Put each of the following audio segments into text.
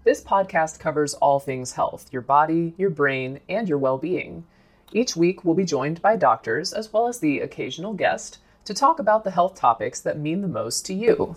This podcast covers all things health, your body, your brain, and your well-being. Each week, we'll be joined by doctors, as well as the occasional guest, to talk about the health topics that mean the most to you.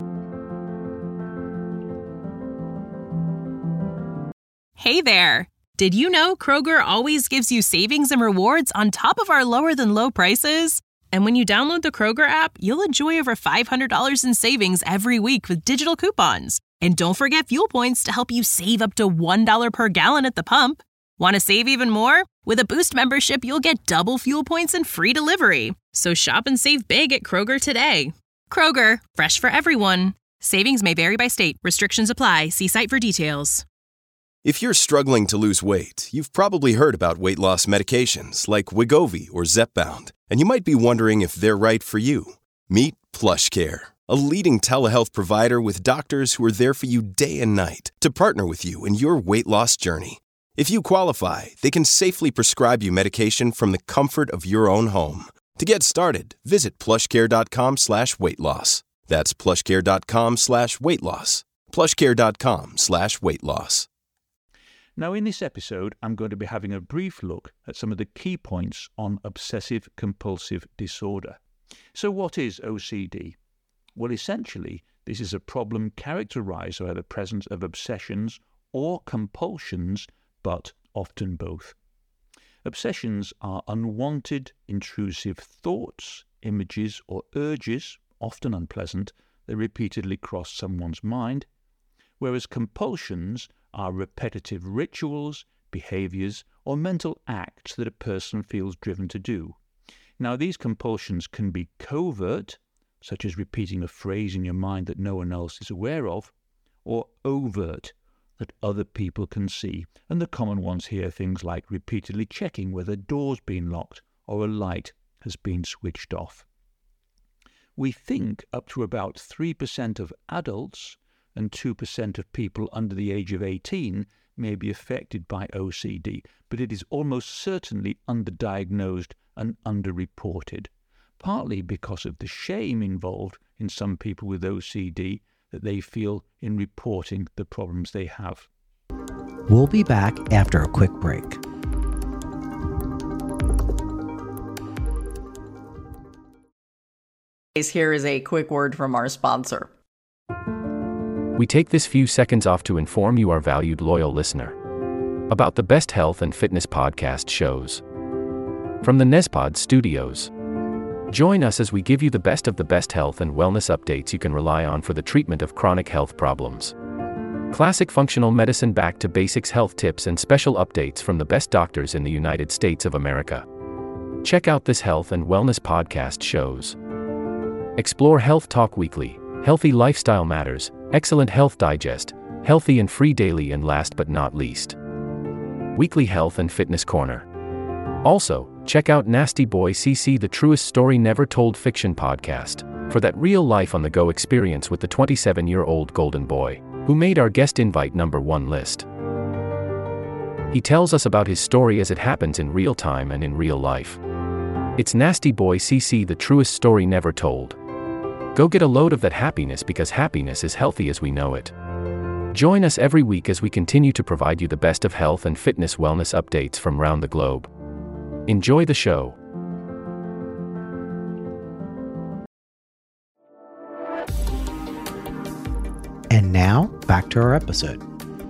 Hey there! Did you know Kroger always gives you savings and rewards on top of our lower-than-low prices? And when you download the Kroger app, you'll enjoy over $500 in savings every week with digital coupons. And don't forget fuel points to help you save up to $1 per gallon at the pump. Want to save even more? With a Boost membership, you'll get double fuel points and free delivery. So shop and save big at Kroger today. Kroger, fresh for everyone. Savings may vary by state. Restrictions apply. See site for details. If you're struggling to lose weight, you've probably heard about weight loss medications like Wegovy or Zepbound, and you might be wondering if they're right for you. Meet PlushCare, a leading telehealth provider with doctors who are there for you day and night to partner with you in your weight loss journey. If you qualify, they can safely prescribe you medication from the comfort of your own home. To get started, visit plushcare.com/weightloss. That's plushcare.com/weightloss. plushcare.com/weightloss. Now, in this episode, I'm going to be having a brief look at some of the key points on obsessive-compulsive disorder. So what is OCD? Well, essentially, this is a problem characterized by the presence of obsessions or compulsions, but often both. Obsessions are unwanted, intrusive thoughts, images, or urges, often unpleasant, that repeatedly cross someone's mind, whereas compulsions are repetitive rituals, behaviors, or mental acts that a person feels driven to do. Now, these compulsions can be covert, such as repeating a phrase in your mind that no one else is aware of, or overt, that other people can see. And the common ones here are things like repeatedly checking whether a door's been locked or a light has been switched off. We think up to about 3% of adults and 2% of people under the age of 18 may be affected by OCD, but it is almost certainly underdiagnosed and underreported, partly because of the shame involved in some people with OCD that they feel in reporting the problems they have. We'll be back after a quick break. Here is a quick word from our sponsor. We take this few seconds off to inform you, our valued loyal listener, about the best health and fitness podcast shows from the Nezpod studios. Join us as we give you the best of the best health and wellness updates you can rely on for the treatment of chronic health problems. Classic functional medicine back to basics health tips and special updates from the best doctors in the United States of America. Check out this health and wellness podcast shows. Explore Health Talk Weekly, Healthy Lifestyle Matters, Excellent Health Digest, Healthy and Free Daily, and last but not least, Weekly Health and Fitness Corner. Also, check out Nasty Boy CC, the truest story never told fiction podcast, for that real life on the go experience with the 27-year-old golden boy, who made our guest invite #1 list. He tells us about his story as it happens in real time and in real life. It's Nasty Boy CC, the truest story never told. Go get a load of that happiness, because happiness is healthy as we know it. Join us every week as we continue to provide you the best of health and fitness wellness updates from around the globe. Enjoy the show. And now, back to our episode.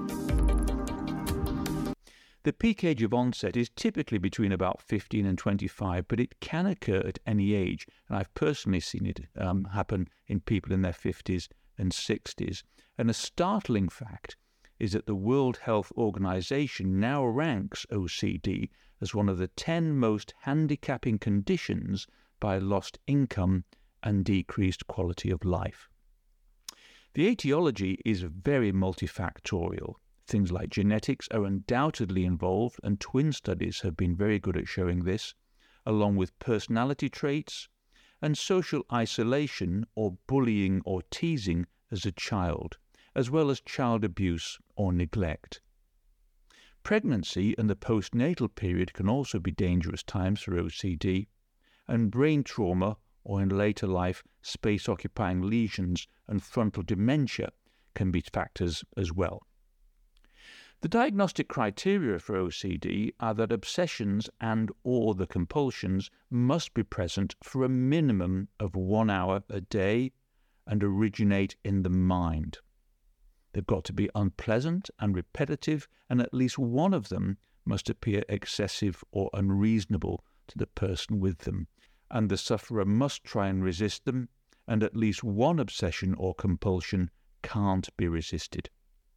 The peak age of onset is typically between about 15 and 25, but it can occur at any age, and I've personally seen it happen in people in their 50s and 60s. And a startling fact is that the World Health Organization now ranks OCD as one of the 10 most handicapping conditions by lost income and decreased quality of life. The etiology is very multifactorial. Things like genetics are undoubtedly involved, and twin studies have been very good at showing this, along with personality traits and social isolation or bullying or teasing as a child, as well as child abuse or neglect. Pregnancy and the postnatal period can also be dangerous times for OCD, and brain trauma, or in later life, space-occupying lesions and frontal dementia can be factors as well. The diagnostic criteria for OCD are that obsessions and or the compulsions must be present for a minimum of 1 hour a day and originate in the mind. They've got to be unpleasant and repetitive, and at least one of them must appear excessive or unreasonable to the person with them, and the sufferer must try and resist them, and at least one obsession or compulsion can't be resisted.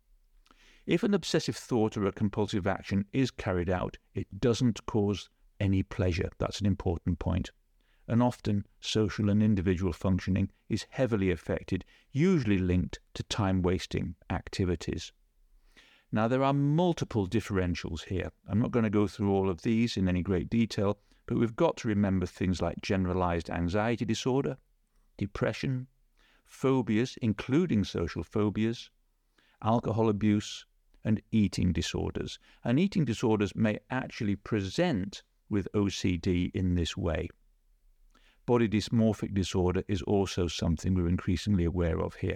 If an obsessive thought or a compulsive action is carried out, it doesn't cause any pleasure. That's an important point. And often, social and individual functioning is heavily affected, usually linked to time-wasting activities. Now, there are multiple differentials here. I'm not going to go through all of these in any great detail, but we've got to remember things like generalized anxiety disorder, depression, phobias, including social phobias, alcohol abuse, and eating disorders. And eating disorders may actually present with OCD in this way. Body dysmorphic disorder is also something we're increasingly aware of here.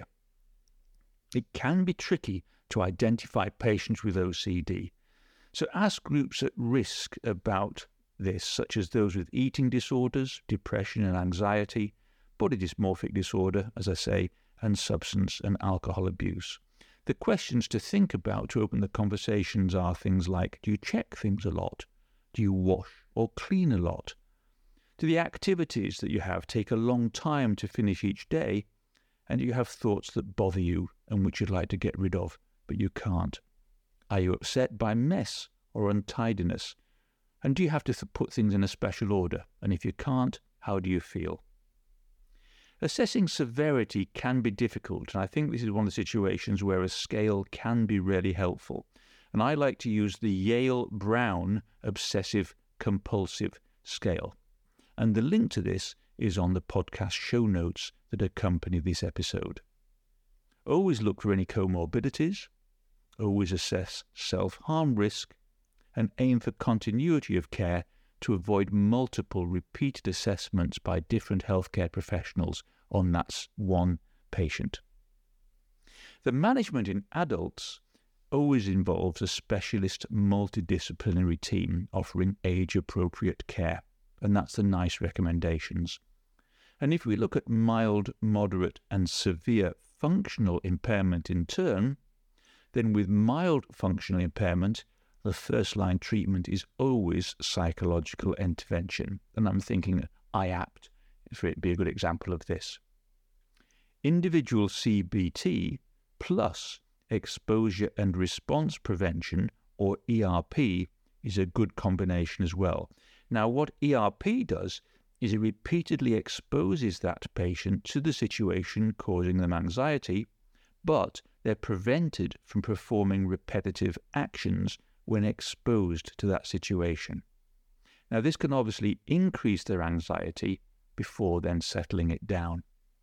It can be tricky to identify patients with OCD, so ask groups at risk about this, such as those with eating disorders, depression and anxiety, body dysmorphic disorder, as I say, and substance and alcohol abuse. The questions to think about to open the conversations are things like, do you check things a lot? Do you wash or clean a lot? Do the activities that you have take a long time to finish each day? And do you have thoughts that bother you and which you'd like to get rid of, but you can't? Are you upset by mess or untidiness? And do you have to put things in a special order? And if you can't, how do you feel? Assessing severity can be difficult, and I think this is one of the situations where a scale can be really helpful. And I like to use the Yale-Brown Obsessive-Compulsive Scale. And the link to this is on the podcast show notes that accompany this episode. Always look for any comorbidities, always assess self-harm risk, and aim for continuity of care to avoid multiple repeated assessments by different healthcare professionals on that one patient. The management in adults always involves a specialist multidisciplinary team offering age-appropriate care, and that's the NICE recommendations. And if we look at mild, moderate and severe functional impairment in turn, then with mild functional impairment, the first-line treatment is always psychological intervention, and I'm thinking IAPT for it to be a good example of this. Individual CBT plus exposure and response prevention, or ERP, is a good combination as well. Now, what ERP does is it repeatedly exposes that patient to the situation causing them anxiety, but they're prevented from performing repetitive actions when exposed to that situation. Now, this can obviously increase their anxiety before then settling it down.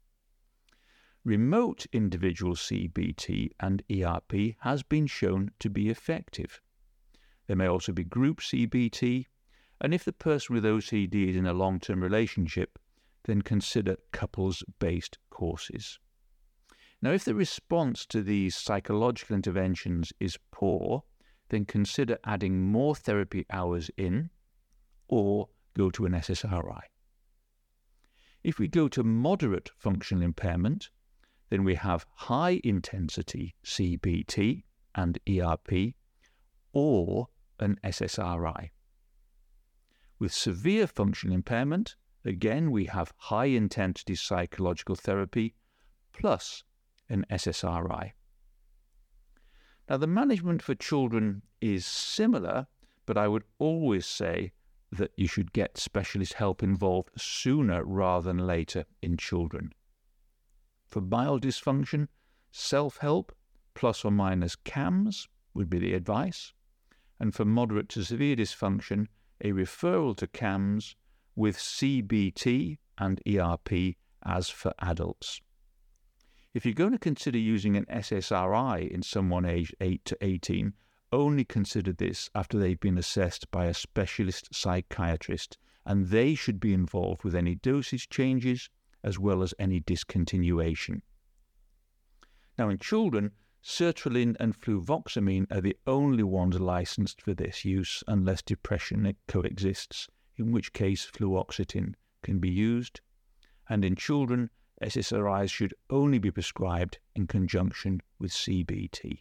Remote individual CBT and ERP has been shown to be effective. There may also be group CBT, and if the person with OCD is in a long-term relationship, then consider couples-based courses. Now, if the response to these psychological interventions is poor, then consider adding more therapy hours in, or go to an SSRI. If we go to moderate functional impairment, then we have high-intensity CBT and ERP, or an SSRI. With severe functional impairment, again we have high-intensity psychological therapy plus an SSRI. Now, the management for children is similar, but I would always say that you should get specialist help involved sooner rather than later in children. For mild dysfunction, self-help plus or minus CAMS would be the advice, and for moderate to severe dysfunction, a referral to CAMS with CBT and ERP as for adults. If you're going to consider using an SSRI in someone aged 8 to 18, only consider this after they've been assessed by a specialist psychiatrist, and they should be involved with any dosage changes as well as any discontinuation. Now, in children, Sertraline and fluvoxamine are the only ones licensed for this use unless depression coexists, in which case fluoxetine can be used. And in children, SSRIs should only be prescribed in conjunction with CBT.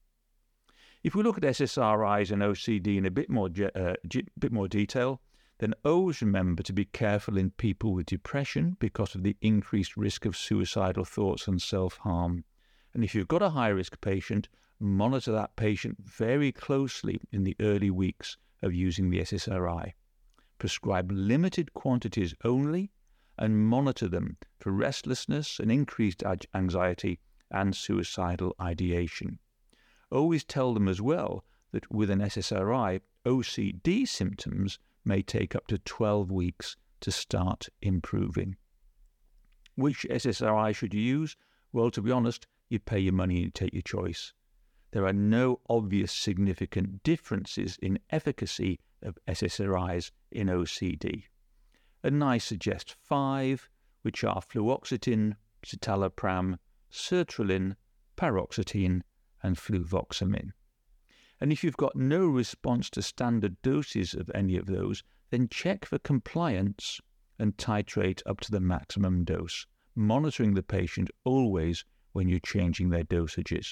If we look at SSRIs and OCD in a bit more detail, then always remember to be careful in people with depression because of the increased risk of suicidal thoughts and self-harm. And if you've got a high-risk patient, monitor that patient very closely in the early weeks of using the SSRI. Prescribe limited quantities only and monitor them for restlessness and increased anxiety and suicidal ideation. Always tell them as well that with an SSRI, OCD symptoms may take up to 12 weeks to start improving. Which SSRI should you use? Well, to be honest, you pay your money and you take your choice. There are no obvious significant differences in efficacy of SSRIs in OCD. And I suggest 5, which are fluoxetine, citalopram, sertraline, paroxetine, and fluvoxamine. And if you've got no response to standard doses of any of those, then check for compliance and titrate up to the maximum dose, monitoring the patient always when you're changing their dosages.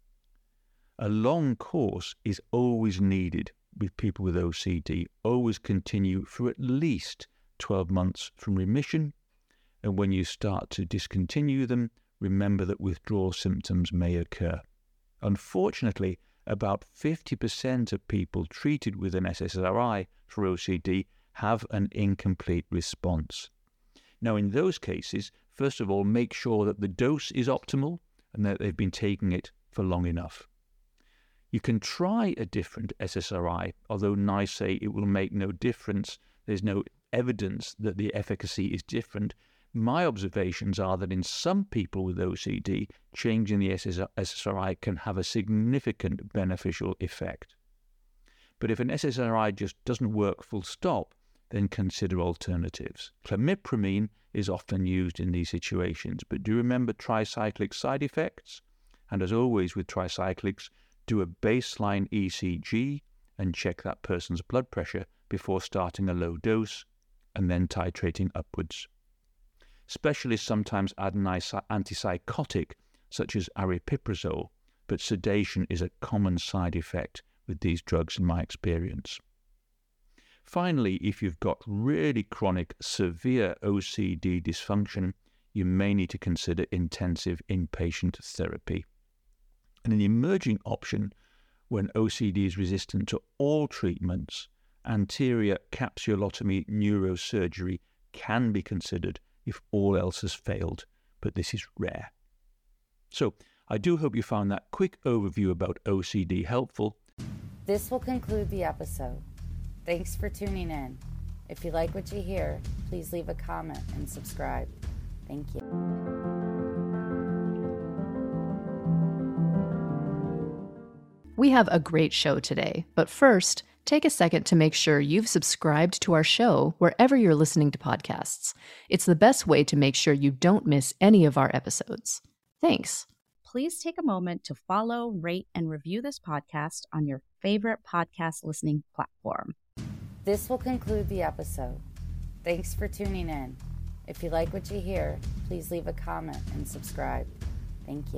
A long course is always needed with people with OCD. Always continue for at least 12 months from remission, and when you start to discontinue them, remember that withdrawal symptoms may occur. Unfortunately, about 50% of people treated with an SSRI for OCD have an incomplete response. Now, in those cases, first of all, make sure that the dose is optimal and that they've been taking it for long enough. You can try a different SSRI, although NICE say it will make no difference. There's no evidence that the efficacy is different. My observations are that in some people with OCD, changing the SSRI can have a significant beneficial effect. But if an SSRI just doesn't work full stop, then consider alternatives. Clomipramine is often used in these situations, but do remember tricyclic side effects. And as always with tricyclics, do a baseline ECG and check that person's blood pressure before starting a low dose and then titrating upwards. Specialists sometimes add an antipsychotic, such as aripiprazole, but sedation is a common side effect with these drugs in my experience. Finally, if you've got really chronic, severe OCD dysfunction, you may need to consider intensive inpatient therapy. And an emerging option when OCD is resistant to all treatments, anterior capsulotomy neurosurgery can be considered if all else has failed, but this is rare. So, I do hope you found that quick overview about OCD helpful. This will conclude the episode. Thanks for tuning in. If you like what you hear, please leave a comment and subscribe. Thank you. We have a great show today, but first, take a second to make sure you've subscribed to our show wherever you're listening to podcasts. It's the best way to make sure you don't miss any of our episodes. Thanks. Please take a moment to follow, rate, and review this podcast on your favorite podcast listening platform. This will conclude the episode. Thanks for tuning in. If you like what you hear, please leave a comment and subscribe. Thank you.